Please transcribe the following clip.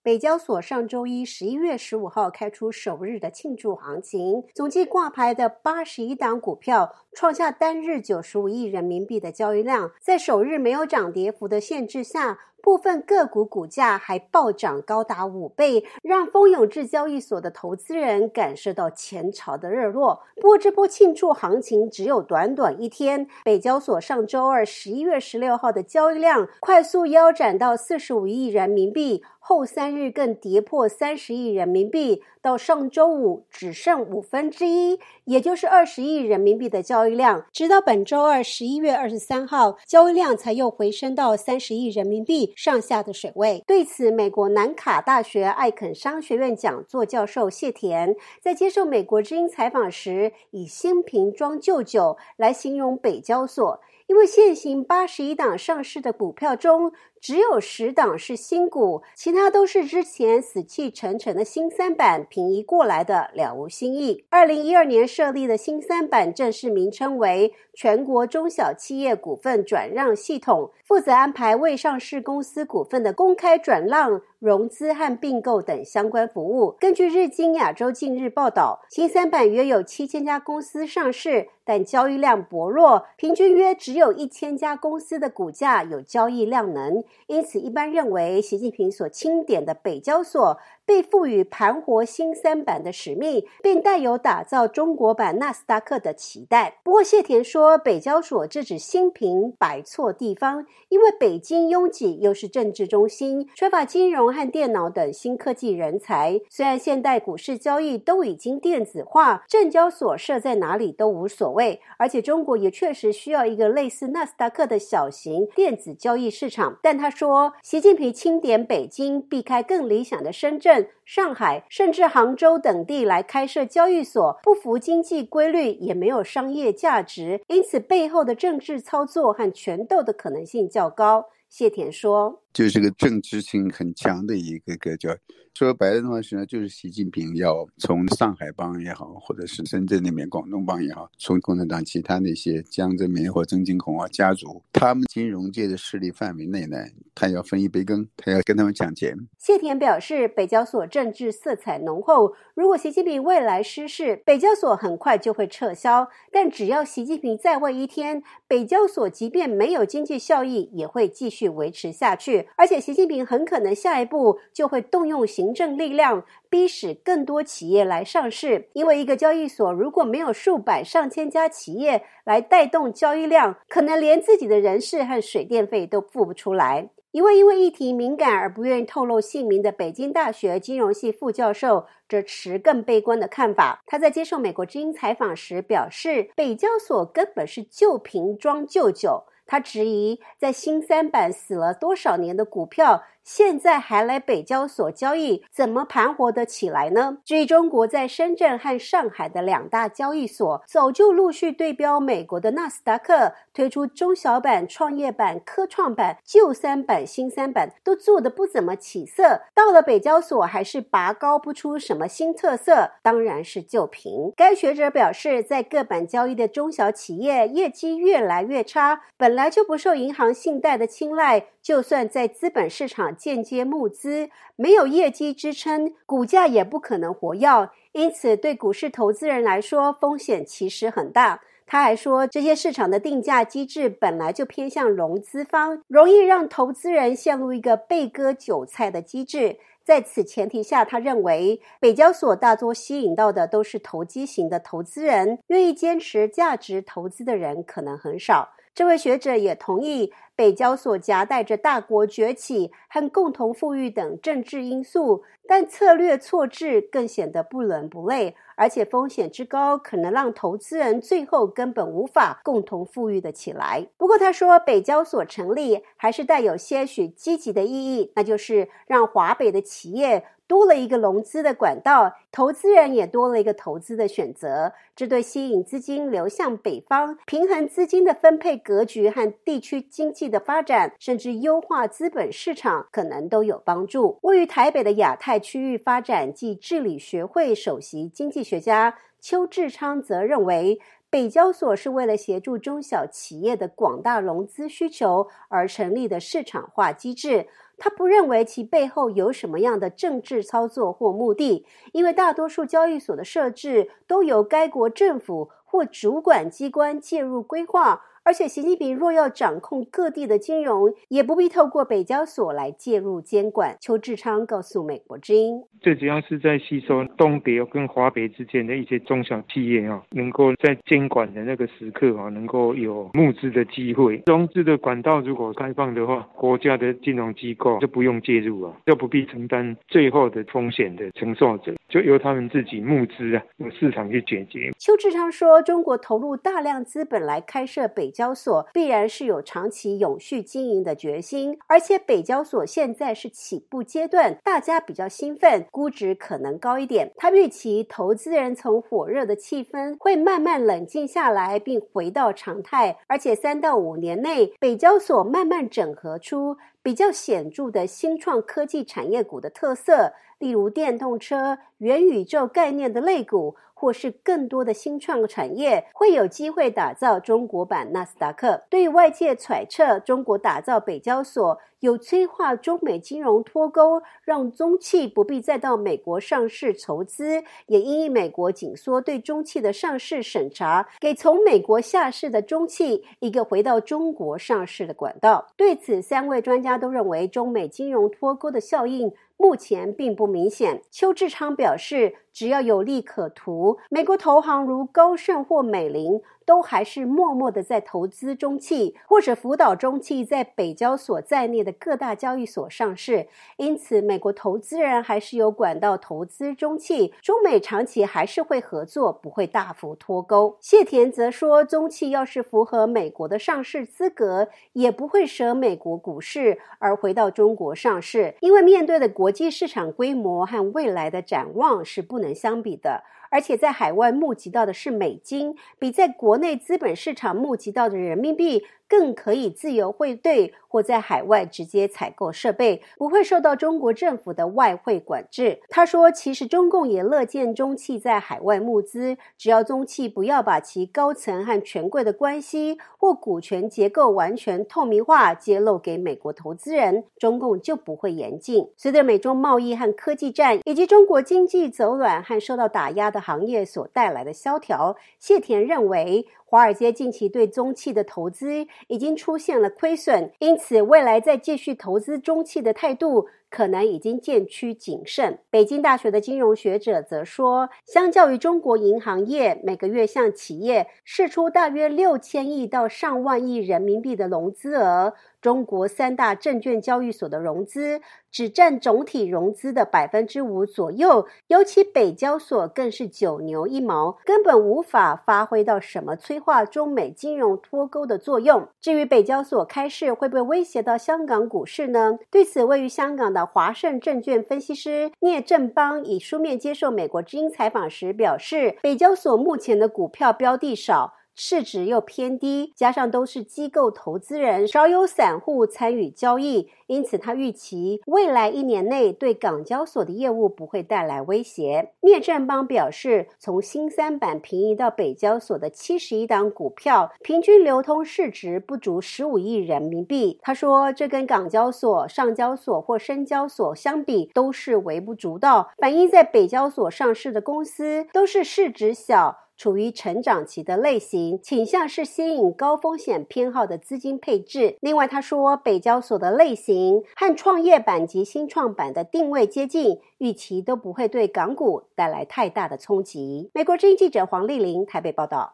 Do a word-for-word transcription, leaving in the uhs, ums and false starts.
北交所上周一十一月十五号开出首日的庆祝行情，总计挂牌的八十一档股票创下单日九十五亿人民币的交易量，在首日没有涨跌幅的限制下，部分个股股价还暴涨高达五倍，让蜂拥至交易所的投资人感受到前朝的热络。不过这波庆祝行情只有短短一天，北交所上周二十一月十六号的交易量快速腰斩到四十五亿人民币，后三日更跌破三十亿人民币，到上周五只剩五分之一，也就是二十亿人民币的交易量，直到本周二十一月二十三号，交易量才又回升到三十亿人民币上下的水位。对此，美国南卡大学艾肯商学院讲座教授谢田在接受美国之音采访时，以新瓶装旧酒来形容北交所，因为现行八十一档上市的股票中，只有十档是新股，其他都是之前死气沉沉的新三板平移过来的，了无新意。二零一二年设立的新三板正式名称为全国中小企业股份转让系统，负责安排未上市公司股份的公开转让、融资和并购等相关服务。根据日经亚洲近日报道，新三板约有七千家公司上市，但交易量薄弱，平均约只有一千家公司的股价有交易量能。因此一般认为，习近平所钦点的北交所被赋予盘活新三板的使命，并带有打造中国版纳斯达克的期待。不过谢田说，北交所这指新瓶摆错地方，因为北京拥挤，又是政治中心，缺乏金融和电脑等新科技人才。虽然现代股市交易都已经电子化，证交所设在哪里都无所谓，而且中国也确实需要一个类似纳斯达克的小型电子交易市场。但他说，习近平钦点北京，避开更理想的深圳、上海甚至杭州等地来开设交易所，不符经济规律，也没有商业价值，因此背后的政治操作和权斗的可能性较高。谢田说， 就是个政治性很强的一个个叫说白了的话是呢，就是习近平要从上海帮也好，或者是深圳那边广东帮也好，从共产党其他那些江泽民或曾庆红啊家族，他们金融界的势力范围内呢，他要分一杯羹，他要跟他们抢钱。 谢田表示，北交所政治色彩浓厚，如果习近平未来失势，北交所很快就会撤销，但只要习近平在位一天，北交所即便没有经济效益，也会继续维持下去。而且习近平很可能下一步就会动用行政力量，逼使更多企业来上市，因为一个交易所如果没有数百上千家企业来带动交易量，可能连自己的人事和水电费都付不出来。一位因为议题敏感而不愿意透露姓名的北京大学金融系副教授则持更悲观的看法。他在接受美国之音采访时表示，北交所根本是旧瓶装旧酒。他质疑，在新三板死了多少年的股票，现在还来北交所交易，怎么盘活得起来呢？至于中国在深圳和上海的两大交易所，早就陆续对标美国的纳斯达克，推出中小板、创业板、科创板、旧三板、新三板，都做得不怎么起色。到了北交所，还是拔高不出什么新特色，当然是旧瓶。该学者表示，在各板交易的中小企业业绩越来越差，本来就不受银行信贷的青睐，就算在资本市场间接募资，没有业绩支撑，股价也不可能活跃，因此对股市投资人来说，风险其实很大。他还说，这些市场的定价机制本来就偏向融资方，容易让投资人陷入一个被割韭菜的机制。在此前提下，他认为北交所大多吸引到的都是投机型的投资人，愿意坚持价值投资的人可能很少。这位学者也同意，北交所夹带着大国崛起和共同富裕等政治因素，但策略错置更显得不伦不类，而且风险之高，可能让投资人最后根本无法共同富裕的起来。不过他说，北交所成立还是带有些许积极的意义，那就是让华北的企业多了一个融资的管道，投资人也多了一个投资的选择，这对吸引资金流向北方、平衡资金的分配格局和地区经济的发展，甚至优化资本市场，可能都有帮助。位于台北的亚太区域发展暨治理学会首席经济学家邱志昌则认为，北交所是为了协助中小企业的广大融资需求而成立的市场化机制， 他不认为其背后有什么样的政治操作或目的，因为大多数交易所的设置都由该国政府或主管机关介入规划，而且习近平若要掌控各地的金融，也不必透过北交所来介入监管。邱志昌告诉美国之音， 最主要是在吸收东北跟华北之间的一些中小企业啊，能够在监管的那个时刻啊，能够有募资的机会。融资的管道如果开放的话，国家的金融机构就不用介入啊，就不必承担最后的风险的承受者，就由他们自己募资啊，由市场去解决。 邱志昌说，中国投入大量资本来开设北交所，必然是有长期永续经营的决心，而且北交所现在是起步阶段，大家比较兴奋，估值可能高一点。他预期投资人从火热的气氛会慢慢冷静下来，并回到常态，而且三到五年内，北交所慢慢整合出比较显著的新创科技产业股的特色，例如电动车、元宇宙概念的类股，或是更多的新创产业，会有机会打造中国版纳斯达克。对于外界揣测中国打造北交所有催化中美金融脱钩，让中企不必再到美国上市筹资，也因应美国紧缩对中企的上市审查，给从美国下市的中企一个回到中国上市的管道。对此，三位专家都认为中美金融脱钩的效应目前并不明显。邱志昌表示，只要有利可图，美国投行如高盛或美林都还是默默的在投资中企，或者辅导中企在北交所在内的各大交易所上市，因此美国投资人还是有管道投资中企，中美长期还是会合作，不会大幅脱钩。谢田则说，中企要是符合美国的上市资格，也不会舍美国股市而回到中国上市，因为面对的国际市场规模和未来的展望是不能相比的，而且在海外募集到的是美金，比在国内资本市场募集到的人民币更可以自由汇兑，或在海外直接采购设备，不会受到中国政府的外汇管制。他说，其实中共也乐见中企在海外募资，只要中企不要把其高层和权贵的关系或股权结构完全透明化揭露给美国投资人，中共就不会严禁。随着美中贸易和科技战，以及中国经济走软和受到打压的行业所带来的萧条，谢田认为华尔街近期对中企的投资已经出现了亏损，因此未来再继续投资中企的态度可能已经渐趋谨慎。北京大学的金融学者则说，相较于中国银行业每个月向企业释出大约六千亿到上万亿人民币的融资额，中国三大证券交易所的融资只占总体融资的 百分之五 左右，尤其北交所更是九牛一毛，根本无法发挥到什么催化中美金融脱钩的作用。至于北交所开市会不会威胁到香港股市呢？对此，位于香港的华盛证券分析师聂振邦以书面接受美国之音采访时表示，北交所目前的股票标的少，市值又偏低，加上都是机构投资人，少有散户参与交易，因此他预期未来一年内对港交所的业务不会带来威胁。聂振邦表示，从新三板平移到北交所的七十一档股票，平均流通市值不足十五亿人民币。他说，这跟港交所、上交所或深交所相比都是微不足道，反映在北交所上市的公司都是市值小，处于成长期的类型，倾向是吸引高风险偏好的资金配置。另外他说，北交所的类型和创业板及新创板的定位接近，预期都不会对港股带来太大的冲击。美国之音记者黄丽玲台北报道。